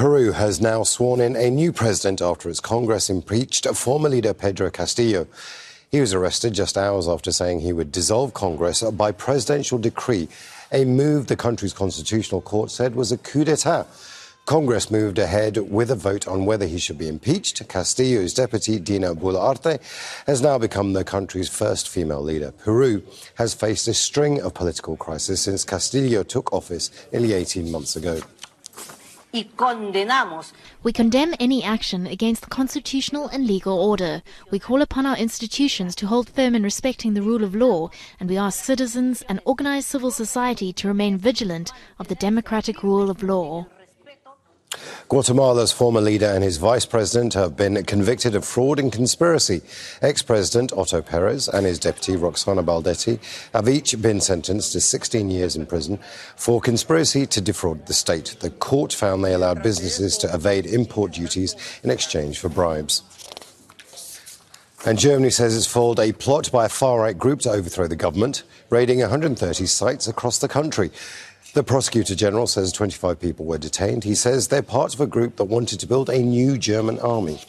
Peru has now sworn in a new president after its Congress impeached former leader Pedro Castillo. He was arrested just hours after saying he would dissolve Congress by presidential decree, a move the country's constitutional court said was a coup d'etat. Congress moved ahead with a vote on whether he should be impeached. Castillo's deputy, Dina Boluarte, has now become the country's first female leader. Peru has faced a string of political crises since Castillo took office nearly 18 months ago. We condemn any action against the constitutional and legal order. We call upon our institutions to hold firm in respecting the rule of law, and we ask citizens and organized civil society to remain vigilant of the democratic rule of law. Guatemala's former leader and his vice president have been convicted of fraud and conspiracy. Ex-president Otto Perez and his deputy Roxana Baldetti have each been sentenced to 16 years in prison for conspiracy to defraud the state. The court found they allowed businesses to evade import duties in exchange for bribes. And Germany says it's foiled a plot by a far-right group to overthrow the government, raiding 130 sites across the country. The Prosecutor General says 25 people were detained. He says they're part of a group that wanted to build a new German army.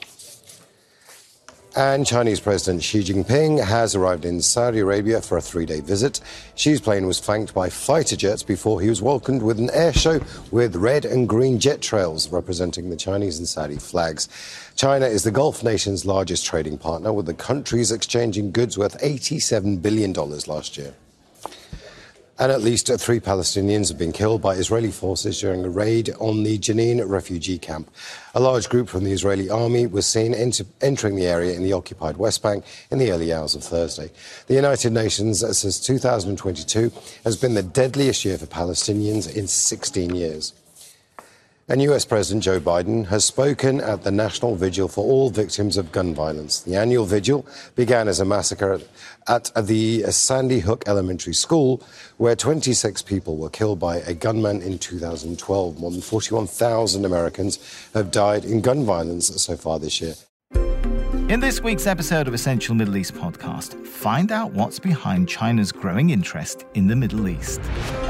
And Chinese President Xi Jinping has arrived in Saudi Arabia for a 3-day visit. Xi's plane was flanked by fighter jets before he was welcomed with an air show with red and green jet trails representing the Chinese and Saudi flags. China is the Gulf nation's largest trading partner, with the countries exchanging goods worth $87 billion last year. And at least 3 Palestinians have been killed by Israeli forces during a raid on the Jenin refugee camp. A large group from the Israeli army was seen entering the area in the occupied West Bank in the early hours of Thursday. The United Nations says 2022 has been the deadliest year for Palestinians in 16 years. And US President Joe Biden has spoken at the National Vigil for all victims of gun violence. The annual vigil began as a massacre at the Sandy Hook Elementary School, where 26 people were killed by a gunman in 2012. More than 41,000 Americans have died in gun violence so far this year. In this week's episode of Essential Middle East Podcast, find out what's behind China's growing interest in the Middle East.